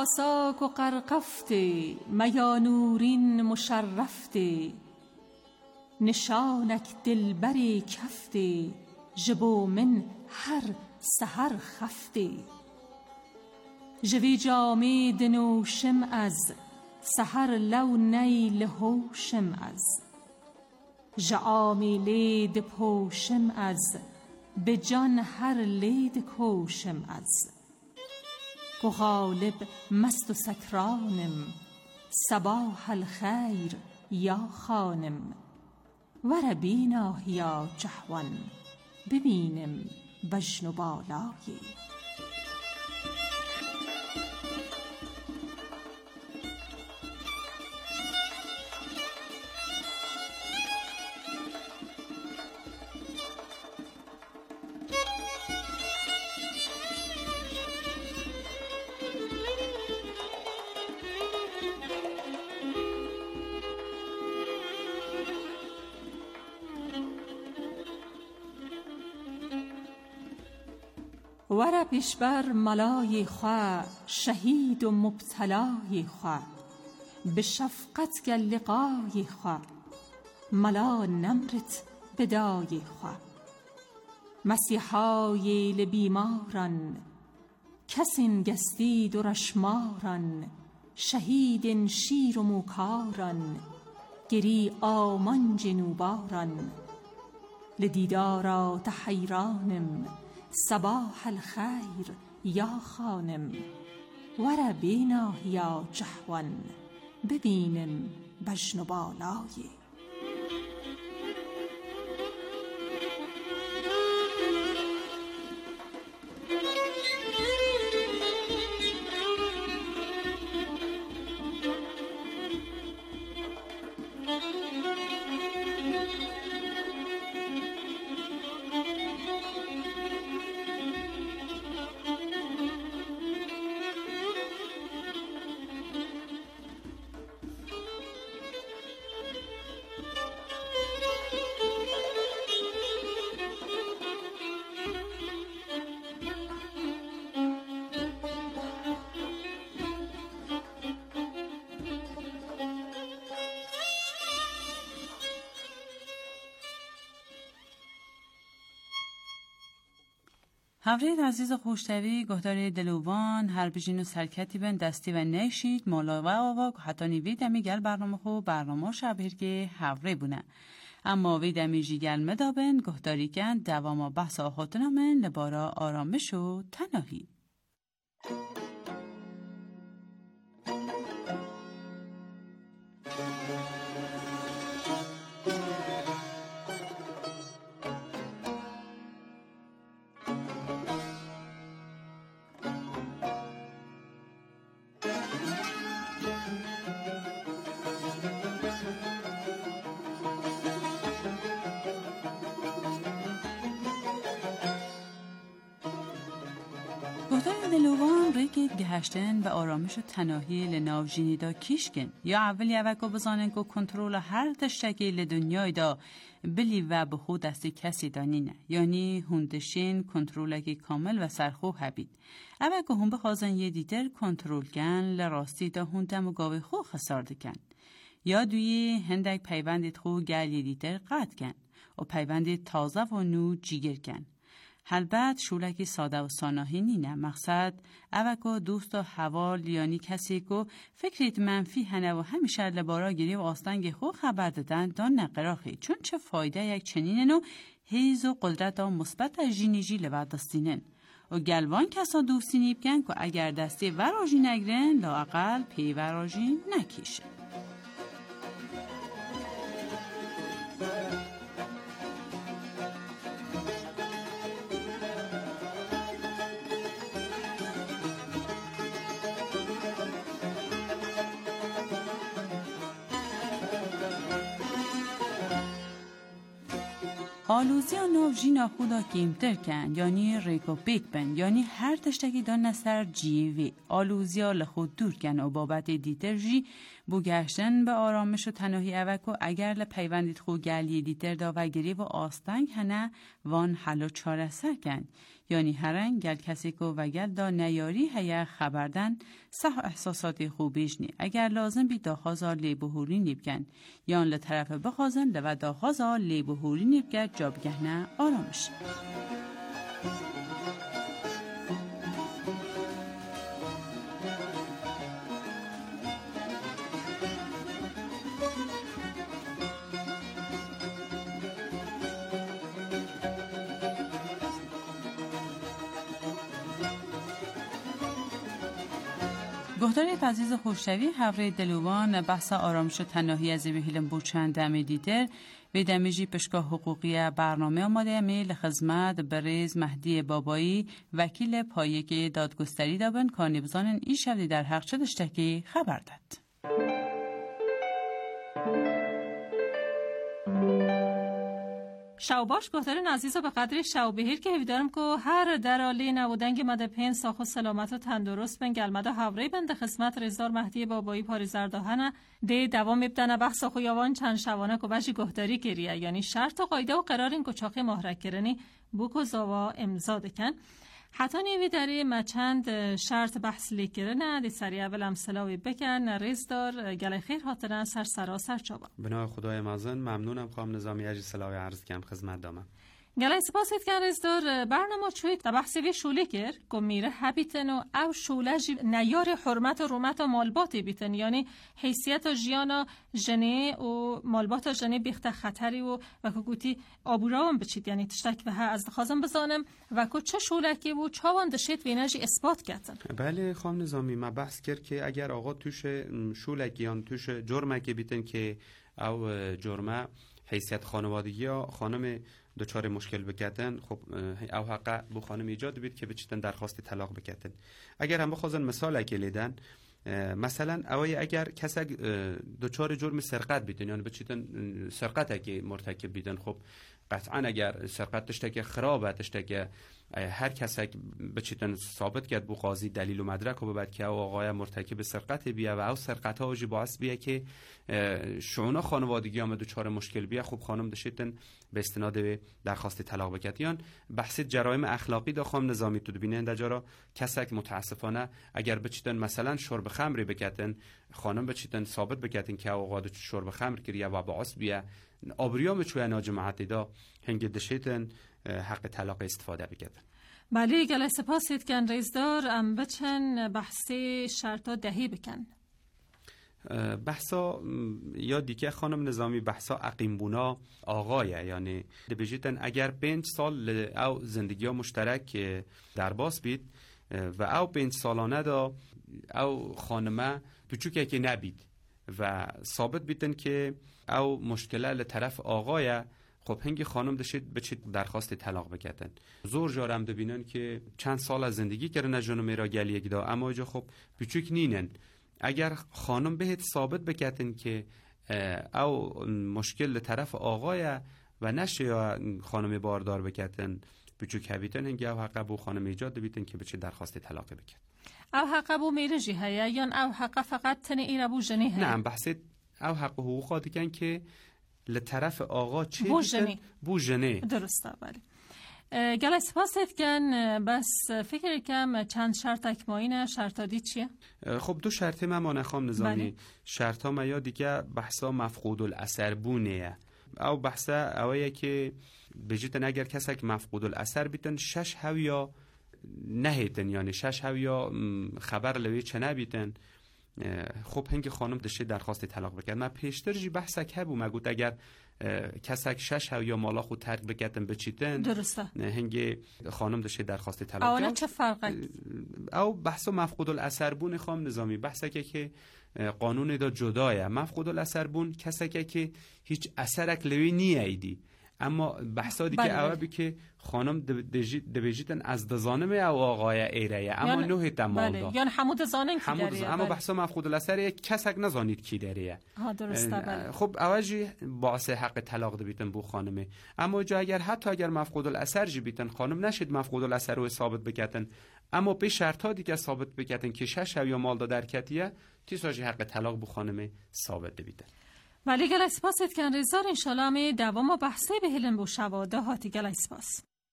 شهکاساک و قرقفته میا نورین مشرفته نشانک دلبری کفته جبو من هر سحر خفته جوی جامی دنوشم از سحر لو نیل هوشم از جامی لید پوشم از به جان هر لید کوشم از گو غالب مست و سکرانم صباح الخیر یا خانم ور بینا یا جهوان ببینم بجن و بالایی ور پیشبر ملای خواه شهید و مبتلای خواه به شفقت گل لقای خواه ملا نمرت بدای خواه مسیحای لبیماران کسین گستید و رشماران شهید شیر و موکاران گری آمان جنوباران لدیدارا تحیرانم صباح الخیر یا خانم ور بینا یا جهوان ببینم بجن و بالایی همراهید عزیز خوشتوی گهدار دلوان هر بجین و سرکتی بین دستی و نیشید مولا و آوا حتی نیوی دمی گل برنامه خو برنامه شبهر که هوره بونه اما وی دمی جیگل مدابن گهداری کن دوام بحث آخوتنا من لبارا آرامش و تناهی دلوان ریکید گهشتن و آرامش و تناهی لناو جینی دا کیشکن یا اولی اوکو بزانن که کنترول هر تشتکی لدنیای دا بلی و به خود دستی کسی دانینه یعنی هندشین کنترولکی کامل و سرخو هبید اوکو هم بخوازن یه دیتر کنترول کن لراستی دا هندم و گاوی خو خسارده کن یا دوی هندک پیوندید خو گلی دیتر قد کن و پیوندید تازه و نو جیگر کن البته شولکی ساده و ساناهی نینه مقصد اوکو دوست و حوال یعنی کسی که فکریت منفی هنه و همیشه لبارا گیری و آستنگ خو خبر دادن دان نقراخی چون چه فایده یک چنینن و حیز و قدرت و مثبت جینیجی لبردستینن و گلوان کسا دوستی نیبکن که اگر دستی وراجی نگرن لااقل پی وراجی نکیشه آلوزی و نو جینا خودا کیمتر کن یعنی ریکو پیک بن یعنی هر تشتکی دان نسر جیوی آلوزی ها لخود دور کن و بابت دیتر جی بو گشتن به آرامش و تنهی اوکو اگر لپیوندید خو گلی دیتر دا و گری و آستنگ هنه وان حل و چاره سرکن. یعنی هرنگ گل کسی که و گل دا نیاری هیا خبردن صح احساسات خوبیش نی. اگر لازم بی داخازا لیبهوری نیبگن. یان لطرف بخوازن لو داخازا لیبهوری نیبگن جابگهنه آرامش. گهداری عزیز خوششوی هفره دلوان بحث آرامش و تنهایی از بهیلم بوچند دمی دیدر و دمیجی پشگاه حقوقی برنامه آماده میل خدمت بریز مهدی بابایی وکیل پایه دادگستری دابن کانی بزانن ای شبی در حق چه دشتکی خبر داد. شاوباش گفتارن عزیزا به قدر شاوبهیر که هیدارم که هر درالی نبودنگ مده پین ساخو سلامت و تندرست بن گلمده هاوری بنده خدمت رزدار مهدی بابایی پاریزرداهنه ده دوام میبدنه بحث خو یوان چند شوانه که بشی گهداری گریه یعنی شرط و قایده و قرار این کچاقی مهرک کرنی بوکو زاوا امضا دکن حتی نیوی داری مچند شرط بحث لیکرنه دی سری اول امثلاوی بکن رزدار گله خیر حاطرن سر چابا بنای خدای مازن ممنونم خواهم نظامی اجی سلاوی عرض کم خدمت دامم گله سپاسید که رزدار برنامه چوید در بحثی وی شوله کرد که میره هبیتن و او شوله نیار حرمت و رومت و مالباتی بیتن یعنی حیثیت و جیانا جنه و مالبات و جنه بیخت خطری و که آبوراوان بچید یعنی تشتک و ها از خازم بزانم و که چه شوله که و چاوان دشید وینجی اثبات کردن. بله خانم نظامی ما بحث کرد که اگر آقا توش شولکیان توش جرمه که بیتن که او جرمه حیثیت خانوادگی یا خانم دوچار مشکل بکردن خب او حق بو خانم ایجاد بید که بچیتن درخواست طلاق بکردن. اگر هم بخوازن مثال اگه لیدن مثلا اوای اگر کسی دوچار جرم سرقت بیدن یعنی بچیتن سرقت اگه مرتکب بیدن خب قطعا اگر سرقت داشته که خرابه داشته که هر کسی بچیتن ثابت کرد بو قاضی دلیل و مدرک و بعد که او آقای مرتکب سرقت بیا و او سرقت ها وجی باعث بیا که شعونا خانوادگی هم دوچار مشکل بیا خب خانم داشتن به استناد به درخواست طلاق بکرد یان بحث جرایم اخلاقی دا خانم نظامی تو ببینن دجارا کسی که متاسفانه اگر بچیتن مثلا شرب خمر بکردن خانم بچیتن ثابت بکردن که آقا شرب خمر کریه و باعث بیا آبریام چوی ناجماعت دا هنگ دشتن حق طلاق استفاده بکردن. بله گله سپاسید کن رئیسدار ام بچن بحثی شرطا دهی بکن. بحثا یا دیگه خانم نظامی بحثا عقیم بونا آقایه یعنی بجیتن اگر 5 سال او زندگی ها مشترک در باس بید و او 5 سالانه دا او خانمه بچوکه که نبید و ثابت بیتن که او مشکله لطرف آقایه خب هنگی خانم داشتید بچید درخواست طلاق بکردن زور جارم ببینن که چند سال از زندگی کردن جنو میرا گلی یک دا اما اینجا خب بچوک نینن اگر خانم بهت ثابت بکردن که او مشکل طرف آقای و نشه یا خانم باردار بکردن بچوک هبیتن هنگی او حق بو خانم ایجاد بیتن که بچید درخواست طلاق بکرد او حق بو میرجی هیا یا او حق فقط تن ایرا بو جنی هیا نه بحث او حق حقوق دیگن که لطرف آقا چه بو جنی درسته بله گله سپاسید کن بس فکر کم چند شرط اکماینه شرطا دی چیه؟ خب 2 شرط ما نخوام نظامی شرط ها ما یا دیگه بحثا مفقود الاثر بونه او بحثا اویه که بجیتن اگر کسی که مفقود الاثر بیتن 6 هویا نهیتن یعنی 6 هویا خبر لوی چه نبیتن خب هنگی خانم داشته درخواست طلاق بکرد من پیشتر جی بحثا که بو مگود اگر کسک 6 یا مالا خود ترک بکردن بچیتن درسته هنگی خانم داشته درخواست طلاق اولا چه فرقه او بحثا مفقود الاثر بون خانم نظامی بحثا که قانون دا جدایه مفقود الاثر بون کسی که هیچ اثرک لوی نیایدی اما بحثادی که اوابی که خانم دبیجیتن از دزانمه او آقای ایره اما نوه تمال دا یعنی همون زانن کی داره اما بحثا مفقود الاثر کسک نزانید کی داره درسته. خب اوجی باعث حق طلاق دبیتن بو خانمه اما جا اگر مفقود الاثر جی بیتن خانم نشید مفقود الاثر رو ثابت بکتن اما به شرط ها دیگه ثابت بکتن که شش یا مال دا درکتیه تیساجی حق طلاق بو خانمه ثابت دبیتن. ولی گل اسپاست کن ریزار انشالله می دوام و بحثه به هلن بو شواده هاتی گل اسپاس.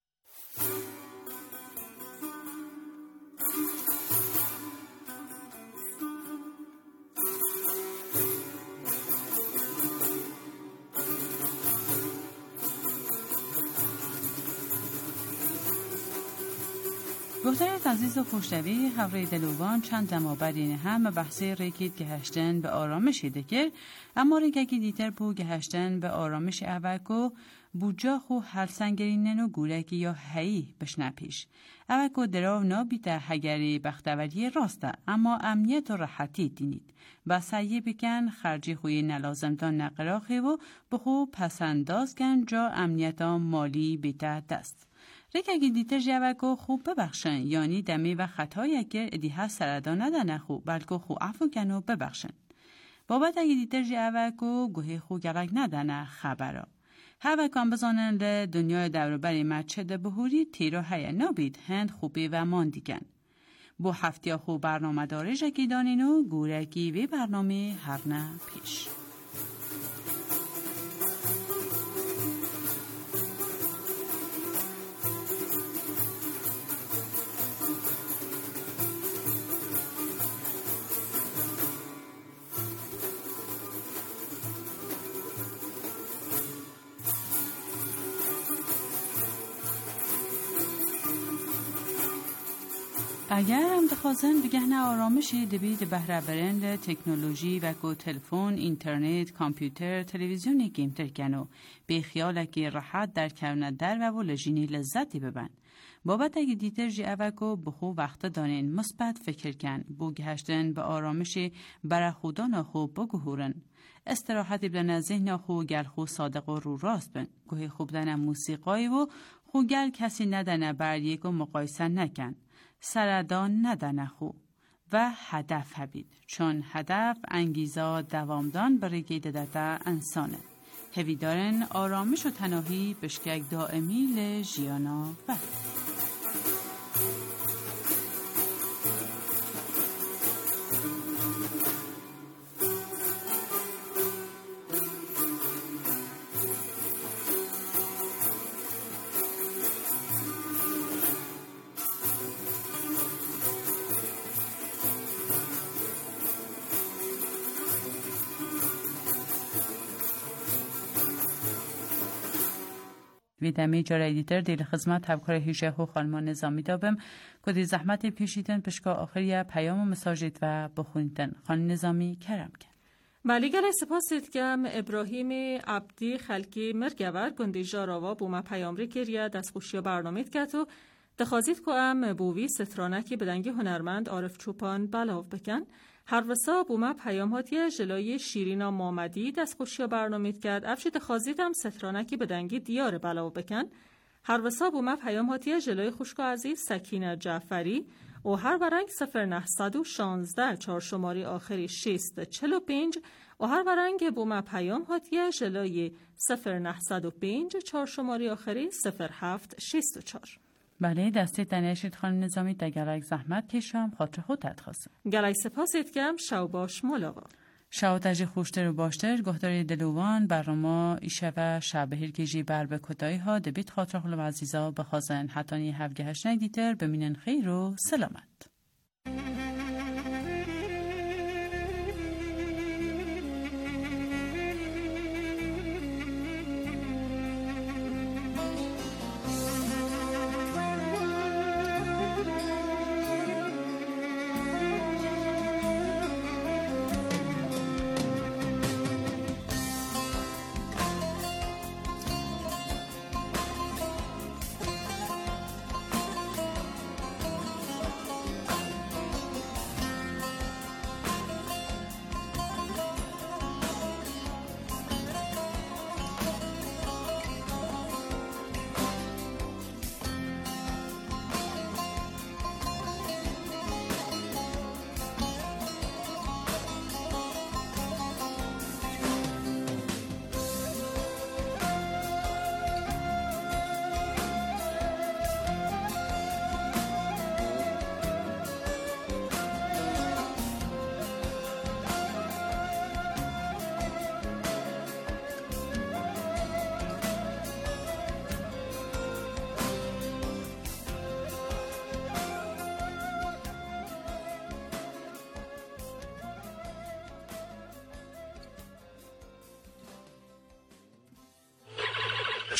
گفتارت عزیز و خوشنوی هوری دلوان چند دمابرین هم بحثی ریکید گهشتن به آرامشی دکر اما ریگکی دیتر بو گهشتن به آرامش اوکو بوجا خو هر سنگرینن و گورکی یا هی بشنه پیش اوکو دراو نابیده هگری بختوری راسته اما امنیت و راحتی دینید و سعیه بکن خرجی خوی نلازم تا نقراخی و بخو پسنداز کن جا امنیت مالی بیته دست ریکه دیتر جوکو خوب ببخشن یعنی دمی و خطایی اگر ادیه سردان ندنه خوب بلکه خوب عفو کنو ببخشن بابت اگه دیتر جوکو گوه خوب گوک ندنه خبرا هوکان بزانن ل دنیای دوروبری مچه بهوری تیرو هیا نابید هند خوبی و ماندیگن بو هفته خوب برنامه داره جکی دانینو گورکی و برنامه هرنه پیش اگر هم دخوازن بگهنه آرامشی دبید بهره برند تکنولوژی و گو تلفون، اینترنت، کامپیوتر، تلویزیونی گیمتر کنو به خیاله که راحت در کونه در و لجینی لذتی ببن. بابت اگه دیتر جی اوکو بخو وقت دانین مثبت فکر کن بو گهشتن به آرامشی برا خودان خوب بگهورن. استراحتی بلن ذهن خو گل خو صادق و رو راست بن. گوه خوب دن موسیقای و خو گل کسی ندنه بر یک و مقایسه نکن. سردان ندنه خو و هدف هبید چون هدف انگیزا دوامدان برای گیددتا انسانه هوی دارن آرامش و تناهی بشکک دائمی لجیانا و ویدمی جاره دیتر دیل خدمت همکار هیشه خو خانمان نظامی دابم کدی زحمت پیشیدن پشکا آخری پیام و مساجد و بخونیدن خان نظامی کرم کن ملیگل سپاسید کم ابراهیم عبدی خلکی مرگور گندی جاراوا بوما پیام ری کریه دست خوشی برنامه کت و دخوازید که ام بووی سترانکی بدنگی هنرمند عارف چوپان بلاو بکن هر وسا بوما پیام هاتی جلوی شیرینا مامدی دست خوشی برنامه کرد افشی دخوازیدم سترانکی بدنگی دیار بلاو بکن هر وسا بوما پیام هاتی جلوی خوشکا عزیز سکینه جعفری و هر ورنگ 0916 4 شماری آخری 645 و هر ورنگ بوما پیام هاتی جلوی 0905 4 شماری آخری 0764 بله دستی تنیشید خانم نظامی در گلک زحمت کشم خاطر خود تدخواستم گلک سپاسید کم شو باش ملاقا شو تجی خوشتر و باشتر گهداری دلوان برنامه ایشه و شبهیر کجی بر به کتایی ها دبیت خاطر خلو عزیزا بخوازن حتانی هفگهش نگدیتر بمینن خیر و سلامت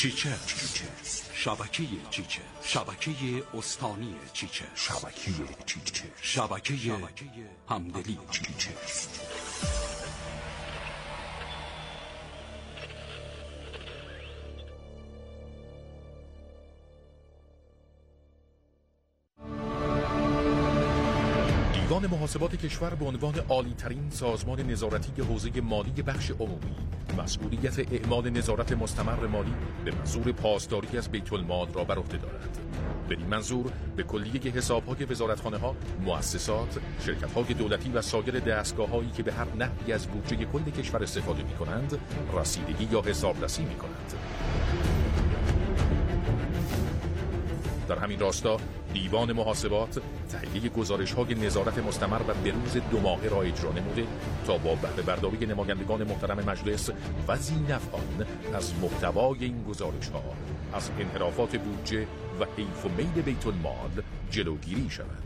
چیچست. شبکه چیچست. شبکه استانی چیچست. شبکه چیچست. شبکه همدلی چیچست. دیوان محاسبات کشور به عنوان عالی‌ترین سازمان نظارتی حوزه مالی بخش عمومی مسئولیت اعمال نظارت مستمر مالی به منظور پاسداری از بیت المال را بر عهده دارد. بدین منظور به کلیه حساب‌های وزارتخانه‌ها، مؤسسات، شرکت‌های دولتی و سایر دستگاه‌هایی که به هر نحوی از بودجه کل کشور استفاده می‌کنند، رسیدگی یا حسابرسی می‌کنند. در همین راستا دیوان محاسبات تهیه گزارش‌های نظارت مستمر و بروز 2 ماهه را اجرا نموده تا با بهره برداری نمایندگان محترم مجلس و ذی‌نفعان از محتوای این گزارش‌ها از انحرافات بودجه و حیف و میل بیت المال جلوگیری شود.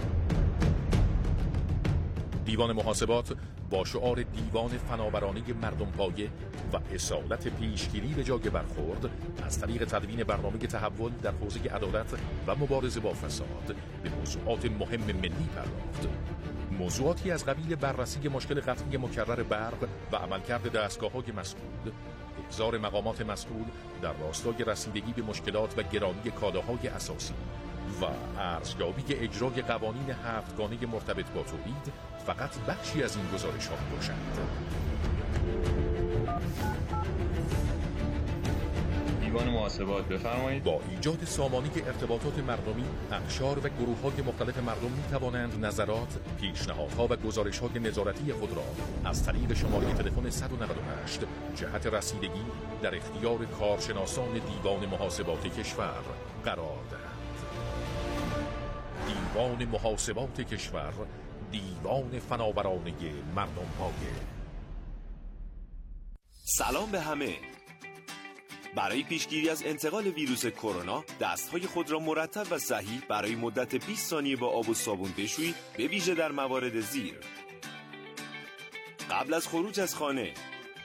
دیوان محاسبات با شعار دیوان فناورانه مردم پایه و اصالت پیشگیری به جای برخورد از طریق تدوین برنامه تحول در حوزه عدالت و مبارزه با فساد به موضوعات مهم ملی پرداخت. موضوعاتی از قبیل بررسی مشکل قطعی مکرر برق و عملکرد دستگاه‌های مسئول، احضار مقامات مسئول در راستای رسیدگی به مشکلات و گرانی کالاهای اساسی و ارزیابی اجرای قوانین 7گانه مرتبط با تولید فقط بخشی از این گزارش‌ها باشند. دیوان محاسبات بفرمایید. با ایجاد سامانه ارتباطات مردمی، اقشار و گروه‌های مختلف مردم می‌توانند نظرات، پیشنهادها و گزارش‌های نظارتی خود را از طریق شماره تلفن 198 جهت رسیدگی در اختیار کارشناسان دیوان محاسبات کشور قرار دهند. دیوان محاسبات کشور، دیوان فناورانه مردم پایه. سلام به همه. برای پیشگیری از انتقال ویروس کرونا دستهای خود را مرتب و صحیح برای مدت 20 ثانیه با آب و صابون بشویید، به ویژه در موارد زیر: قبل از خروج از خانه،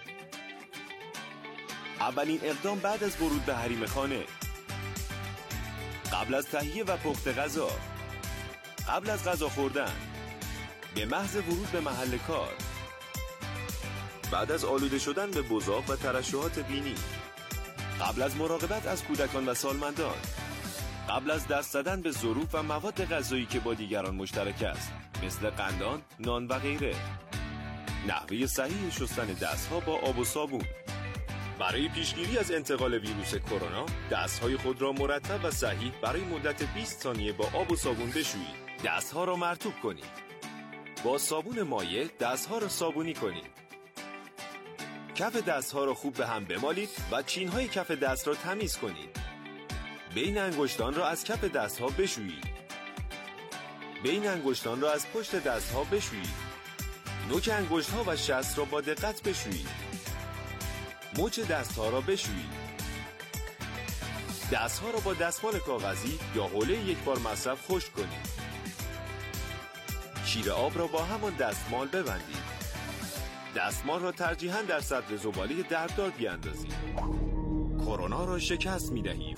اولین اقدام بعد از ورود به حریم خانه، قبل از تهیه و پخت غذا، قبل از غذا خوردن، به محض ورود به محل کار، بعد از آلوده شدن به بزاق و ترشحات بینی، قبل از مراقبت از کودکان و سالمندان، قبل از دست زدن به ظروف و مواد غذایی که با دیگران مشترک است مثل قندان، نان و غیره. نحوه صحیح شستن دستها با آب و صابون. برای پیشگیری از انتقال ویروس کرونا دستهای خود را مرتب و صحیح برای مدت 20 ثانیه با آب و صابون بشویید. دستها را مرطوب کنید. با صابون مایع دستها را صابونی کنید. کف دستها را خوب به هم بمالید و چینهای کف دست را تمیز کنید. بین انگشتان را از کف دستها بشویید. بین انگشتان را از پشت دستها بشویید. نوک انگشتها و شست را با دقت بشویید. مچ دستها را بشویید. دستها را با دستمال کاغذی یا حوله یک بار مصرف خشک کنید. شیر آب را با همان دستمال ببندید. دستمال را ترجیحاً در سطل زباله درددار بیاندازید. کرونا را شکست می‌دهیم.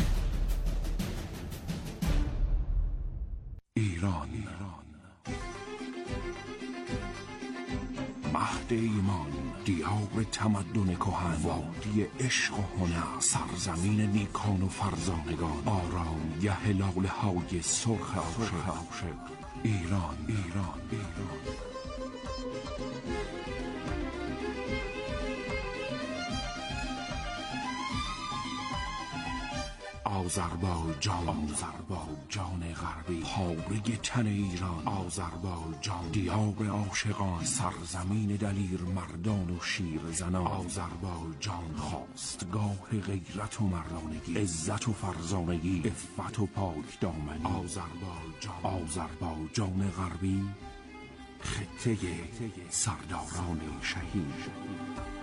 ایران، مهد ایمان، دیار تمدن کهن، وادی عشق و هنر، سرزمین نیکان و فرزانگان، آرام گه لاله‌های سرخ عاشق. ایران. آذربایجان غربی، پاره تن ایران. آذربایجان، دیار عاشقان، سرزمین دلیر مردان و شیر زنان. آذربایجان، خواستگاه غیرت و مردانگی، عزت و فرزانگی، عفت و پاک دامنی. آذربایجان غربی، خطه سرداران شهید.